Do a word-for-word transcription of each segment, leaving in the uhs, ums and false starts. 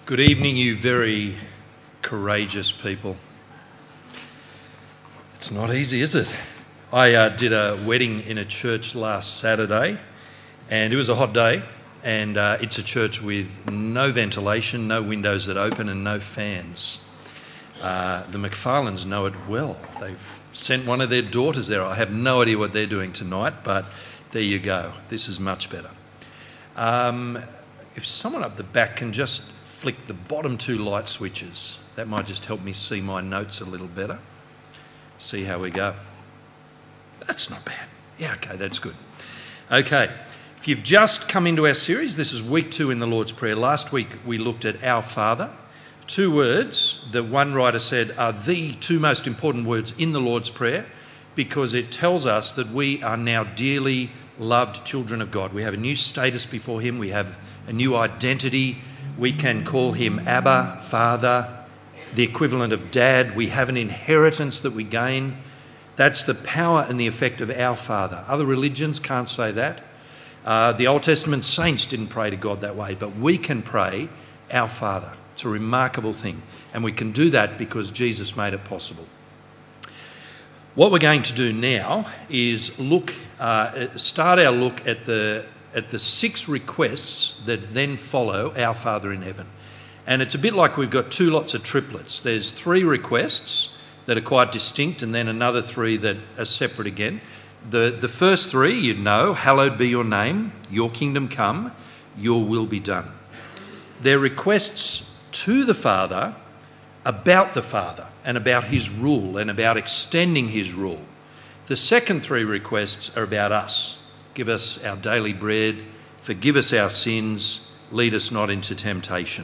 Good evening, you very courageous people. It's not easy, is it? I uh, did a wedding in a church last Saturday, and it was a hot day, and uh, it's a church with no ventilation, no windows that open, and no fans. Uh, the McFarlanes know it well. They've sent one of their daughters there. I have no idea what they're doing tonight, but there you go. This is much better. Um, if someone up the back can just flick the bottom two light switches, that might just help me see my notes a little better. See how we go. That's not bad. Yeah, okay, that's good. Okay, if you've just come into our series, this is week two in the Lord's Prayer. Last week we looked at Our Father. Two words that one writer said are the two most important words in the Lord's Prayer because it tells us that we are now dearly loved children of God. We have a new status before Him. We have a new identity. We can call Him Abba, Father, the equivalent of Dad. We have an inheritance that we gain. That's the power and the effect of Our Father. Other religions can't say that. Uh, the Old Testament saints didn't pray to God that way, but we can pray Our Father. It's a remarkable thing, and we can do that because Jesus made it possible. What we're going to do now is look, uh, start our look at the at the six requests that then follow Our Father in Heaven. And it's a bit like we've got two lots of triplets. There's three requests that are quite distinct and then another three that are separate again. The, the first three, you know, hallowed be your name, your kingdom come, your will be done. They're requests to the Father about the Father and about His rule and about extending His rule. The second three requests are about us. Give us our daily bread, forgive us our sins, lead us not into temptation.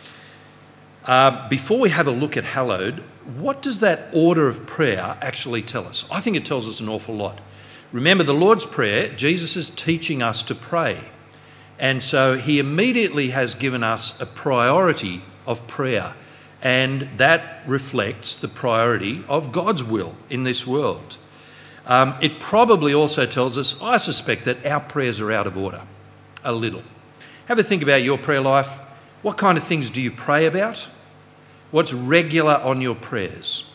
Uh, before we have a look at hallowed, what does that order of prayer actually tell us? I think it tells us an awful lot. Remember, the Lord's Prayer, Jesus is teaching us to pray. And so He immediately has given us a priority of prayer. And that reflects the priority of God's will in this world. Um, it probably also tells us, I suspect, that our prayers are out of order, a little. Have a think about your prayer life. What kind of things do you pray about? What's regular on your prayers?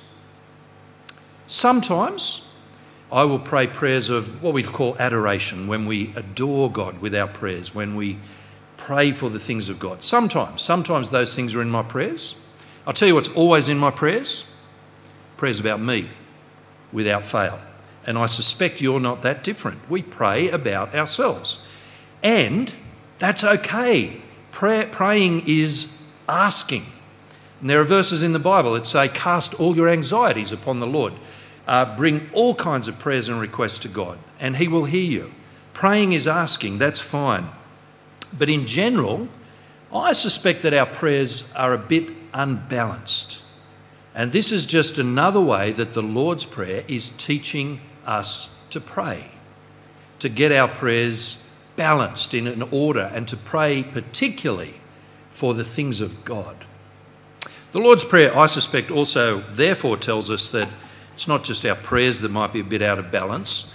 Sometimes I will pray prayers of what we'd call adoration, when we adore God with our prayers, when we pray for the things of God. Sometimes, sometimes those things are in my prayers. I'll tell you what's always in my prayers. Prayers about me, without fail. And I suspect you're not that different. We pray about ourselves. And that's okay. Prayer, praying is asking. And there are verses in the Bible that say, cast all your anxieties upon the Lord. Uh, bring all kinds of prayers and requests to God, and He will hear you. Praying is asking, that's fine. But in general, I suspect that our prayers are a bit unbalanced. And this is just another way that the Lord's Prayer is teaching us to pray, to get our prayers balanced in an order and to pray particularly for the things of God. The Lord's Prayer, I suspect, also therefore tells us that it's not just our prayers that might be a bit out of balance.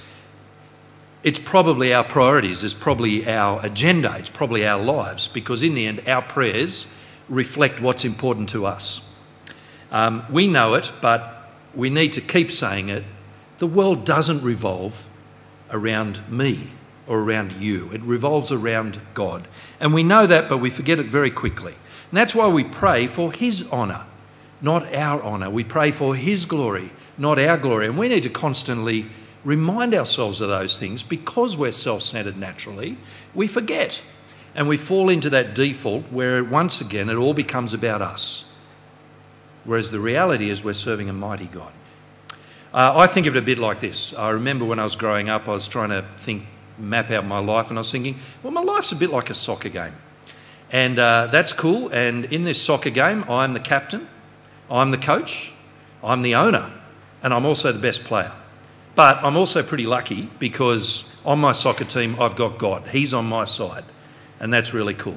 It's probably our priorities, it's probably our agenda, it's probably our lives, because in the end our prayers reflect what's important to us. Um, we know it, but we need to keep saying it. The world doesn't revolve around me or around you. It revolves around God. And we know that, but we forget it very quickly. And that's why we pray for His honour, not our honour. We pray for His glory, not our glory. And we need to constantly remind ourselves of those things because we're self-centred naturally. We forget. And we fall into that default where once again it all becomes about us. Whereas the reality is we're serving a mighty God. Uh, I think of it a bit like this. I remember when I was growing up, I was trying to think, map out my life, and I was thinking, well, my life's a bit like a soccer game. And uh, that's cool. And in this soccer game, I'm the captain, I'm the coach, I'm the owner, and I'm also the best player. But I'm also pretty lucky because on my soccer team, I've got God. He's on my side. And that's really cool.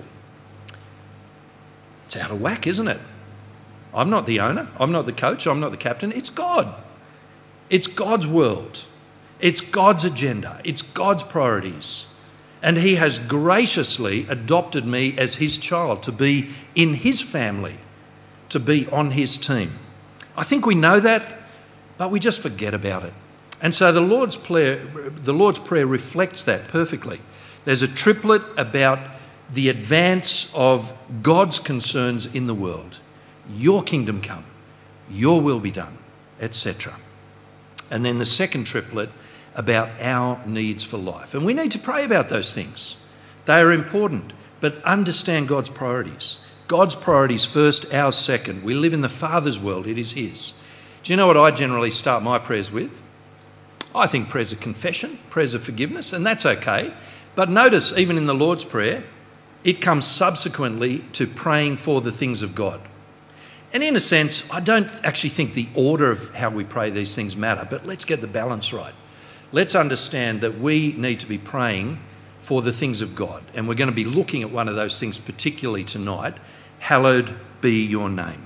It's out of whack, isn't it? I'm not the owner. I'm not the coach. I'm not the captain. It's God. It's God's world. It's God's agenda. It's God's priorities. And he has graciously adopted me as his child, to be in his family, to be on his team. I think we know that, but we just forget about it. And so the Lord's Prayer, the Lord's Prayer reflects that perfectly. There's a triplet about the advance of God's concerns in the world. Your kingdom come, your will be done, et cetera. And then the second triplet about our needs for life. And we need to pray about those things. They are important, but understand God's priorities. God's priorities first, ours second. We live in the Father's world, it is his. Do you know what I generally start my prayers with? I think prayers of confession, prayers of forgiveness, and that's okay. But notice, even in the Lord's Prayer, it comes subsequently to praying for the things of God. And in a sense, I don't actually think the order of how we pray these things matter, but let's get the balance right. Let's understand that we need to be praying for the things of God. And we're going to be looking at one of those things particularly tonight. Hallowed be your name.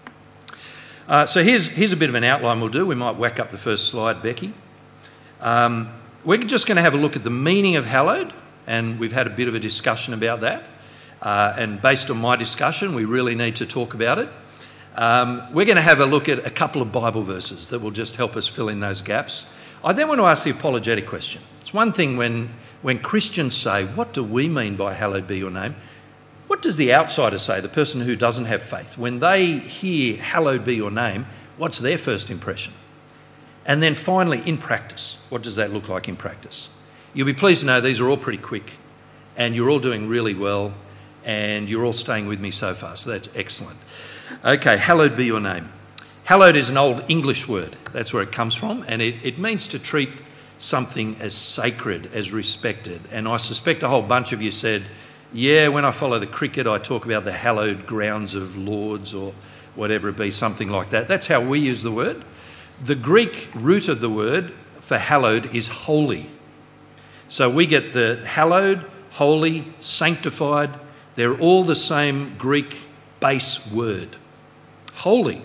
Uh, so here's, here's a bit of an outline we'll do. We might whack up the first slide, Becky. Um, we're just going to have a look at the meaning of hallowed, and we've had a bit of a discussion about that. Uh, and based on my discussion, we really need to talk about it. Um, we're going to have a look at a couple of Bible verses that will just help us fill in those gaps. I then want to ask the apologetic question. It's one thing when, when Christians say, what do we mean by hallowed be your name? What does the outsider say, the person who doesn't have faith? When they hear hallowed be your name, what's their first impression? And then finally, in practice, what does that look like in practice? You'll be pleased to know these are all pretty quick, and you're all doing really well, and you're all staying with me so far, so that's excellent. Okay, hallowed be your name. Hallowed is an old English word. That's where it comes from. And it, it means to treat something as sacred, as respected. And I suspect a whole bunch of you said, yeah, when I follow the cricket, I talk about the hallowed grounds of Lords or whatever it be, something like that. That's how we use the word. The Greek root of the word for hallowed is holy. So we get the hallowed, holy, sanctified. They're all the same Greek base word. Holy.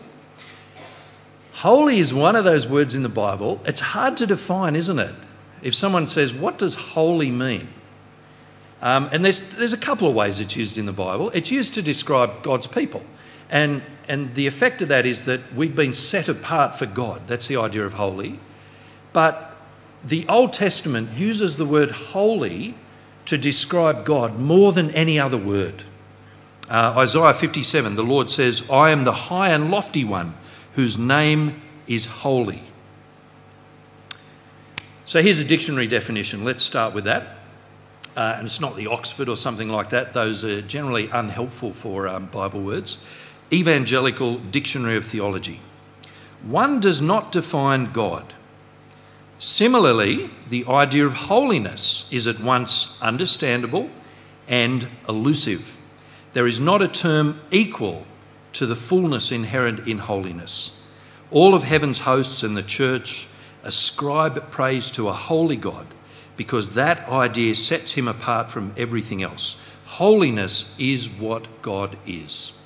Holy is one of those words in the Bible. It's hard to define, isn't it? If someone says, what does holy mean? Um, and there's, there's a couple of ways it's used in the Bible. It's used to describe God's people. And, and the effect of that is that we've been set apart for God. That's the idea of holy. But the Old Testament uses the word holy to describe God more than any other word. Uh, Isaiah fifty-seven, the Lord says, I am the high and lofty one, whose name is holy. So here's a dictionary definition. Let's start with that. Uh, and it's not the Oxford or something like that. Those are generally unhelpful for um, Bible words. Evangelical Dictionary of Theology. One does not define God. Similarly, the idea of holiness is at once understandable and elusive. There is not a term equal to the fullness inherent in holiness. All of heaven's hosts and the church ascribe praise to a holy God because that idea sets him apart from everything else. Holiness is what God is.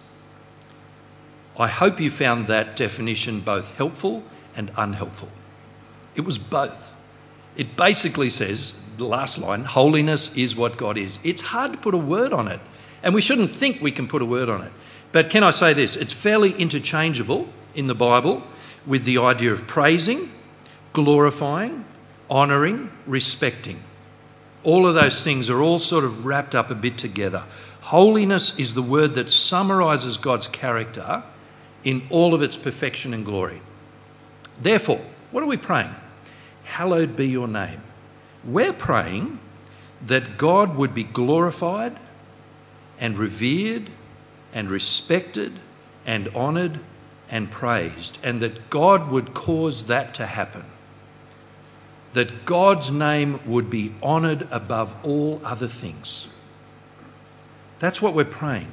I hope you found that definition both helpful and unhelpful. It was both. It basically says, the last line, holiness is what God is. It's hard to put a word on it, and we shouldn't think we can put a word on it. But can I say this? It's fairly interchangeable in the Bible with the idea of praising, glorifying, honouring, respecting. All of those things are all sort of wrapped up a bit together. Holiness is the word that summarises God's character in all of its perfection and glory. Therefore, what are we praying? Hallowed be your name. We're praying that God would be glorified and revered and respected and honoured and praised, and that God would cause that to happen. That God's name would be honoured above all other things. That's what we're praying.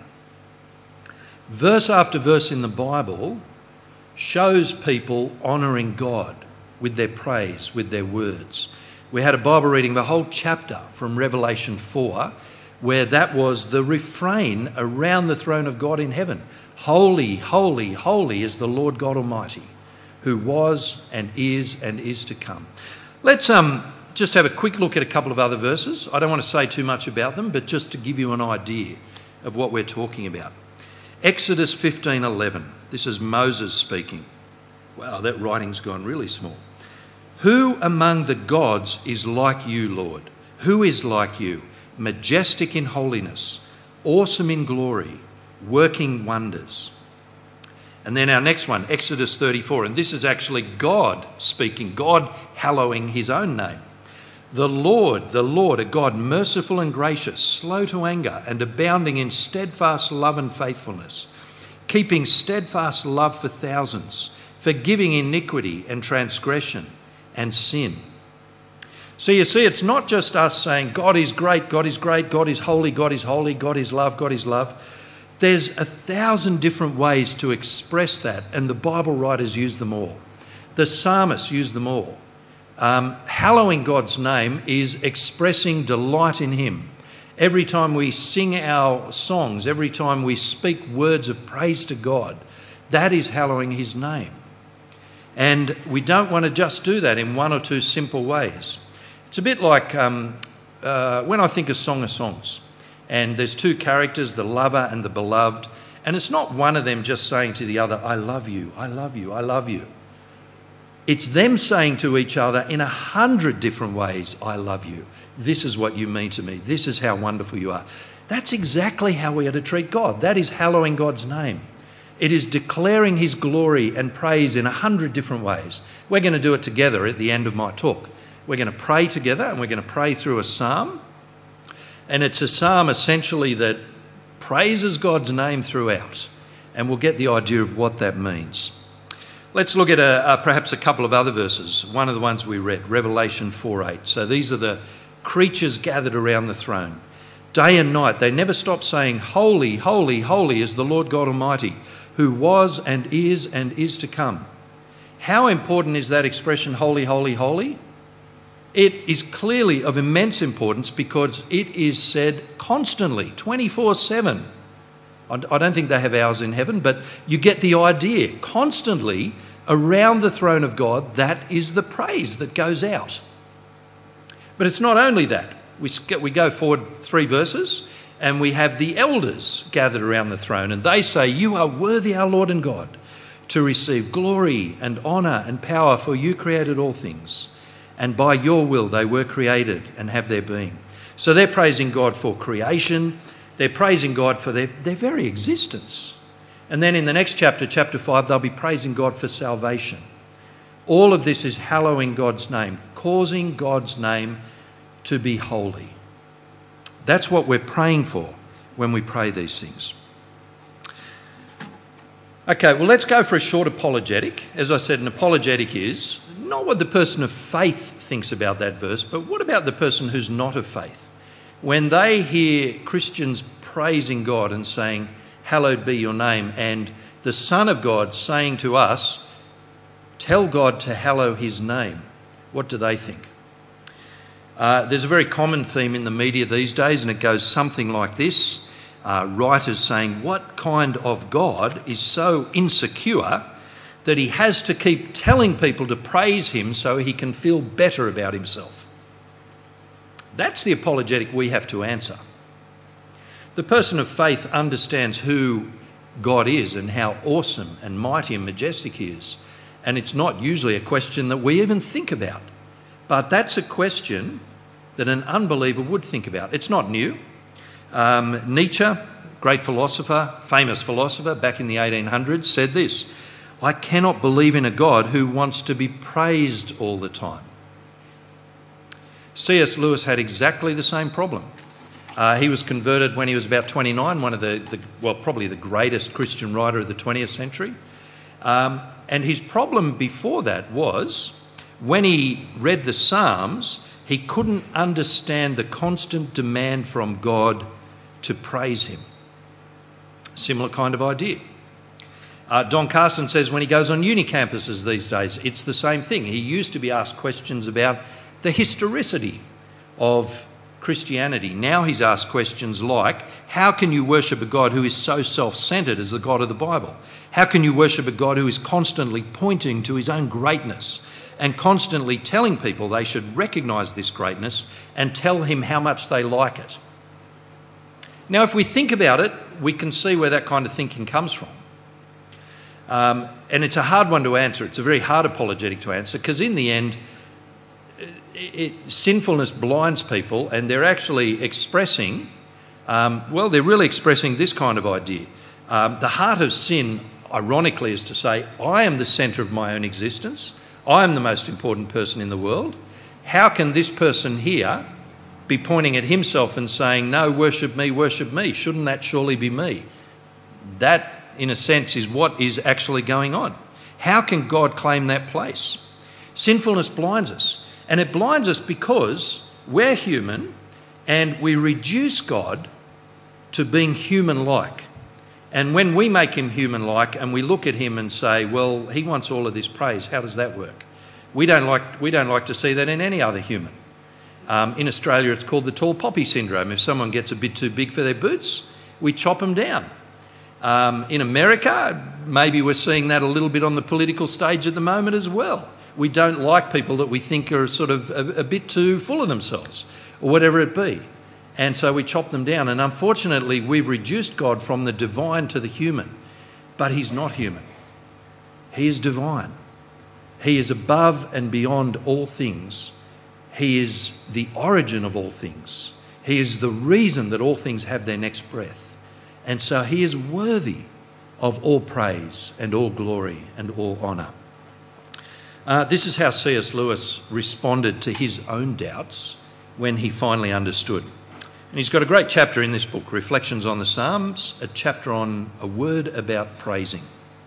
Verse after verse in the Bible shows people honouring God with their praise, with their words. We had a Bible reading, the whole chapter from Revelation four, where that was the refrain around the throne of God in heaven. Holy, holy, holy is the Lord God Almighty, who was and is and is to come. Let's um just have a quick look at a couple of other verses. I don't want to say too much about them, but just to give you an idea of what we're talking about. Exodus fifteen eleven. This is Moses speaking. Wow, that writing's gone really small. Who among the gods is like you, Lord? Who is like you, majestic in holiness, awesome in glory, working wonders? And then our next one, Exodus thirty-four, and this is actually God speaking, God hallowing his own name. The Lord, the Lord, a God merciful and gracious, slow to anger and abounding in steadfast love and faithfulness, keeping steadfast love for thousands, forgiving iniquity and transgression and sin. So you see, it's not just us saying God is great, God is great, God is holy, God is holy, God is love, God is love. There's a thousand different ways to express that, and the Bible writers use them all. The psalmists use them all. Um, hallowing God's name is expressing delight in him. Every time we sing our songs, every time we speak words of praise to God, that is hallowing his name. And we don't want to just do that in one or two simple ways. It's a bit like um, uh, when I think of Song of Songs, and there's two characters, the lover and the beloved, and it's not one of them just saying to the other, I love you, I love you, I love you. It's them saying to each other in a hundred different ways, I love you. This is what you mean to me. This is how wonderful you are. That's exactly how we are to treat God. That is hallowing God's name. It is declaring his glory and praise in a hundred different ways. We're going to do it together at the end of my talk. We're going to pray together, and we're going to pray through a psalm. And it's a psalm essentially that praises God's name throughout. And we'll get the idea of what that means. Let's look at a, a, perhaps a couple of other verses. One of the ones we read, Revelation four eight. So these are the creatures gathered around the throne. Day and night, they never stop saying, Holy, holy, holy is the Lord God Almighty, who was and is and is to come. How important is that expression, holy, holy, holy? It is clearly of immense importance because it is said constantly, twenty-four seven. I don't think they have hours in heaven, but you get the idea. Constantly around the throne of God, that is the praise that goes out. But it's not only that. We we go forward three verses and we have the elders gathered around the throne, and they say, You are worthy, our Lord and God, to receive glory and honour and power, for you created all things, and by your will they were created and have their being. So they're praising God for creation. They're praising God for their, their very existence. And then in the next chapter, chapter five, they'll be praising God for salvation. All of this is hallowing God's name, causing God's name to be holy. That's what we're praying for when we pray these things. Okay, well, let's go for a short apologetic. As I said, an apologetic is not what the person of faith thinks about that verse, but what about the person who's not of faith? When they hear Christians praising God and saying, hallowed be your name, and the Son of God saying to us, tell God to hallow his name, what do they think? Uh, there's a very common theme in the media these days, and it goes something like this. Uh, writers saying, what kind of God is so insecure that he has to keep telling people to praise him so he can feel better about himself? That's the apologetic we have to answer. The person of faith understands who God is and how awesome and mighty and majestic he is. And it's not usually a question that we even think about. But that's a question that an unbeliever would think about. It's not new. Um, Nietzsche, great philosopher, famous philosopher back in the eighteen hundreds, said this, I cannot believe in a God who wants to be praised all the time. C S Lewis had exactly the same problem. Uh, he was converted when he was about twenty-nine, one of the, the well, probably the greatest Christian writer of the twentieth century. Um, and his problem before that was, when he read the Psalms, he couldn't understand the constant demand from God to praise him. Similar kind of idea. Uh, Don Carson says when he goes on uni campuses these days, it's the same thing. He used to be asked questions about the historicity of Christianity. Now he's asked questions like, how can you worship a God who is so self-centred as the God of the Bible? How can you worship a God who is constantly pointing to his own greatness and constantly telling people they should recognise this greatness and tell him how much they like it. Now, if we think about it, we can see where that kind of thinking comes from. Um, and it's a hard one to answer. It's a very hard apologetic to answer, because in the end, it, it, sinfulness blinds people, and they're actually expressing, um, well, they're really expressing this kind of idea. Um, the heart of sin, ironically, is to say, I am the centre of my own existence. I am the most important person in the world. How can this person here be pointing at himself and saying, no, worship me, worship me? Shouldn't that surely be me? That, in a sense, is what is actually going on. How can God claim that place? Sinfulness blinds us. And it blinds us because we're human and we reduce God to being human-like. And when we make him human-like and we look at him and say, well, he wants all of this praise, how does that work? We don't like, we don't like to see that in any other human. Um, in Australia, it's called the tall poppy syndrome. If someone gets a bit too big for their boots, we chop them down. Um, in America, maybe we're seeing that a little bit on the political stage at the moment as well. We don't like people that we think are sort of a, a bit too full of themselves, or whatever it be. And so we chop them down. And unfortunately, we've reduced God from the divine to the human. But he's not human. He is divine. He is above and beyond all things. He is the origin of all things. He is the reason that all things have their next breath. And so he is worthy of all praise and all glory and all honour. Uh, this is how C S Lewis responded to his own doubts when he finally understood. And he's got a great chapter in this book, Reflections on the Psalms, a chapter on a word about praising.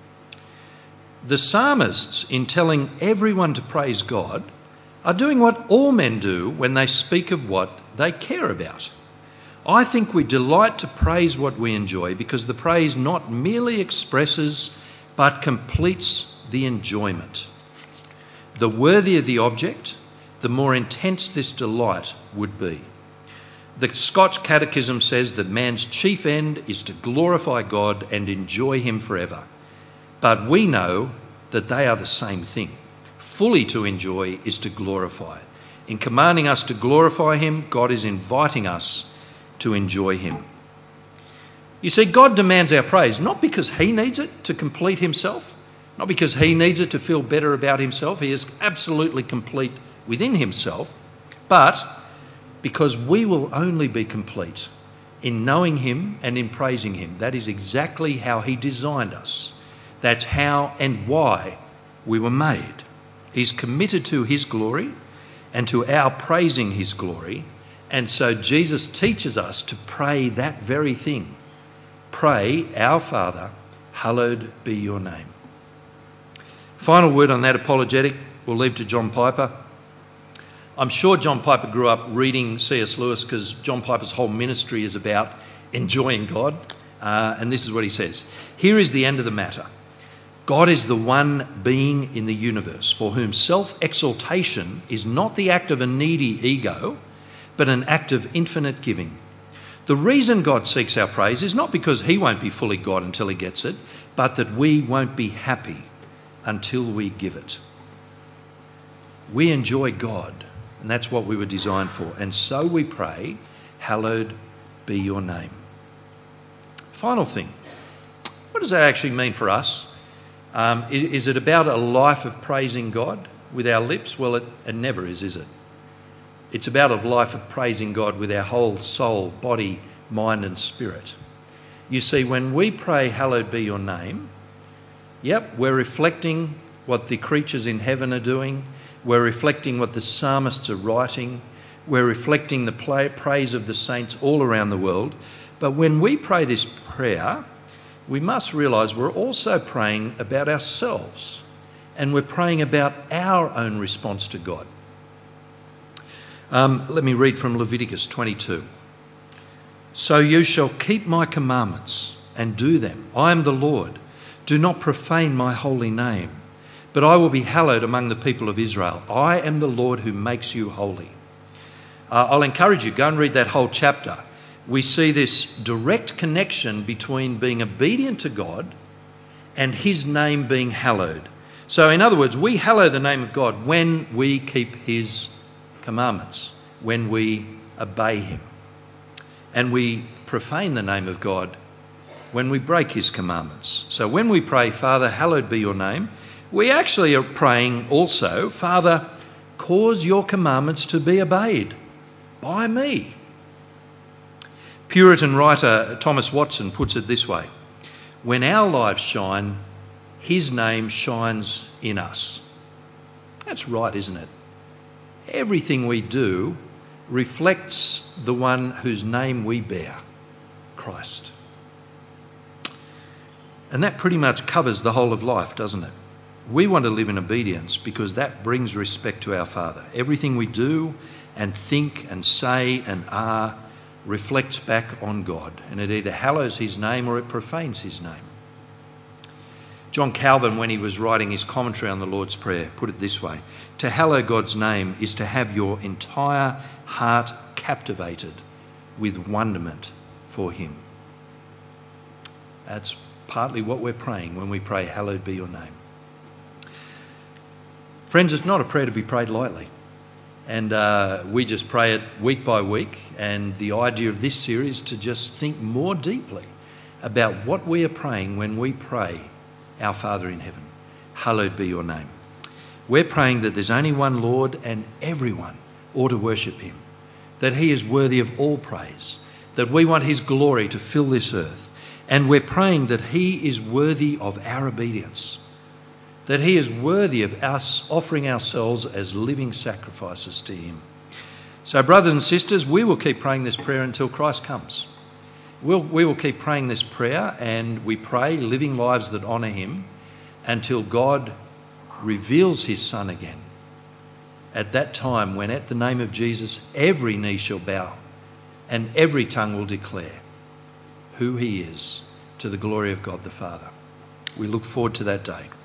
The psalmists, in telling everyone to praise God, are doing what all men do when they speak of what they care about. I think we delight to praise what we enjoy because the praise not merely expresses but completes the enjoyment. The worthier the object, the more intense this delight would be. The Scotch Catechism says that man's chief end is to glorify God and enjoy him forever. But we know that they are the same thing. Fully to enjoy is to glorify. In commanding us to glorify him, God is inviting us to enjoy him. You see, God demands our praise, not because he needs it to complete himself, not because he needs it to feel better about himself. He is absolutely complete within himself, but because we will only be complete in knowing him and in praising him. That is exactly how he designed us. That's how and why we were made. He's committed to his glory and to our praising his glory. And so Jesus teaches us to pray that very thing. Pray, our Father, hallowed be your name. Final word on that apologetic, we'll leave to John Piper. I'm sure John Piper grew up reading C S Lewis because John Piper's whole ministry is about enjoying God. Uh, and this is what he says. Here is the end of the matter. God is the one being in the universe for whom self-exaltation is not the act of a needy ego, but an act of infinite giving. The reason God seeks our praise is not because he won't be fully God until he gets it, but that we won't be happy until we give it. We enjoy God, and that's what we were designed for. And so we pray, hallowed be your name. Final thing, what does that actually mean for us? Um, is, is it about a life of praising God with our lips? Well, it, it never is, is it? It's about a life of praising God with our whole soul, body, mind and spirit. You see, when we pray, hallowed be your name, yep, we're reflecting what the creatures in heaven are doing. We're reflecting what the psalmists are writing. We're reflecting the praise of the saints all around the world. But when we pray this prayer, we must realise we're also praying about ourselves, and we're praying about our own response to God. Um, let me read from Leviticus twenty-two. So you shall keep my commandments and do them. I am the Lord. Do not profane my holy name, but I will be hallowed among the people of Israel. I am the Lord who makes you holy. Uh, I'll encourage you, go and read that whole chapter. We see this direct connection between being obedient to God and his name being hallowed. So in other words, we hallow the name of God when we keep his commandments, when we obey him. And we profane the name of God when we break his commandments. So when we pray, Father, hallowed be your name, we actually are praying also, Father, cause your commandments to be obeyed by me. Puritan writer Thomas Watson puts it this way: when our lives shine, his name shines in us. That's right, isn't it? Everything we do reflects the one whose name we bear, Christ. And that pretty much covers the whole of life, doesn't it? We want to live in obedience because that brings respect to our Father. Everything we do and think and say and are reflects back on God, and it either hallows his name or it profanes his name. John Calvin, when he was writing his commentary on the Lord's Prayer, put it this way: to hallow God's name is to have your entire heart captivated with wonderment for him. That's partly what we're praying when we pray, hallowed be your name. Friends, it's not a prayer to be prayed lightly. And uh, we just pray it week by week. And the idea of this series is to just think more deeply about what we are praying when we pray, our Father in heaven, hallowed be your name. We're praying that there's only one Lord and everyone ought to worship him, that he is worthy of all praise, that we want his glory to fill this earth. And we're praying that he is worthy of our obedience, that he is worthy of us offering ourselves as living sacrifices to him. So, brothers and sisters, we will keep praying this prayer until Christ comes. We'll, we will keep praying this prayer, and we pray living lives that honour him until God reveals his Son again. At that time, when at the name of Jesus every knee shall bow and every tongue will declare who he is, to the glory of God the Father. We look forward to that day.